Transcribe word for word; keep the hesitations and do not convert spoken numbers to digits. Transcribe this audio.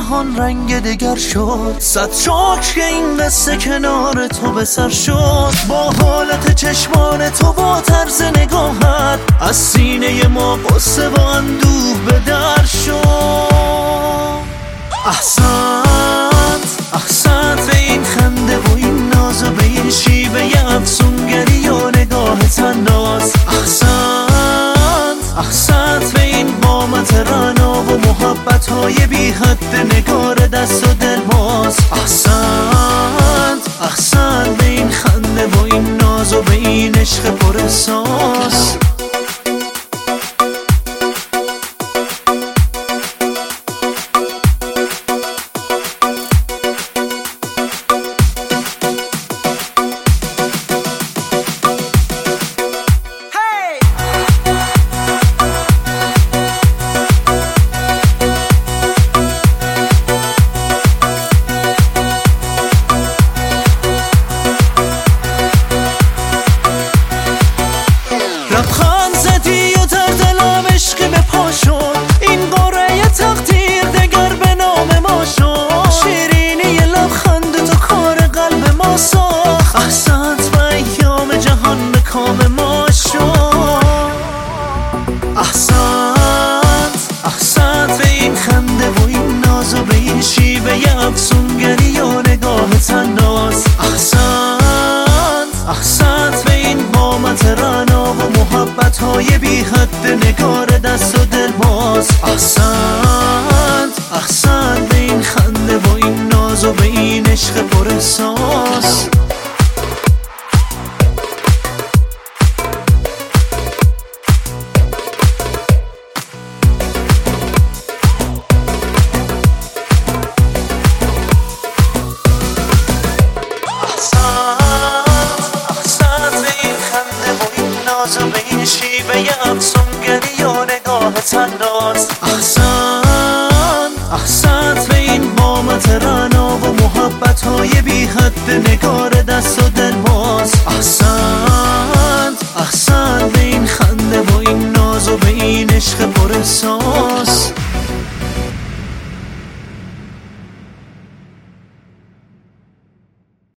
جهان رنگ دگر شد. صد شکر این قصه کنار تو به سر شد. با حالت چشمان تو با طرز نگاهت از سینه ما قصه و اندوه به در شد. احسنت احسنت به این خنده و این ناز و به این شیوه افسونگری و نگاه تناز. احسنت احسنت به این قامت رعنا و محبت های بی حد نگار دست و دل باز. احسنت احسنت به این خنده و این ناز و به این عشق پر احساس. لبخند زدی و در دلم عشقی به پا شد. این قرعه تقدیر دگر به نام ما شد. شیرینی لبخند تو کار قلب ما ساخت. احسنت به ایام جهان به کام ما شد. احسنت احسنت به این خنده و این ناز و به این شیوه افسونگری و نگاه تناز. احسنت احسنت به این قامت رعنا و محبت های بی حد نگار دست و دل باز. احسنت احسنت به این خنده و این ناز و به این عشق پر احساس. و به این شیوه افسونگری و نگاه تناز. احسنت احسنت به این قامت رعنا و محبت های بی حد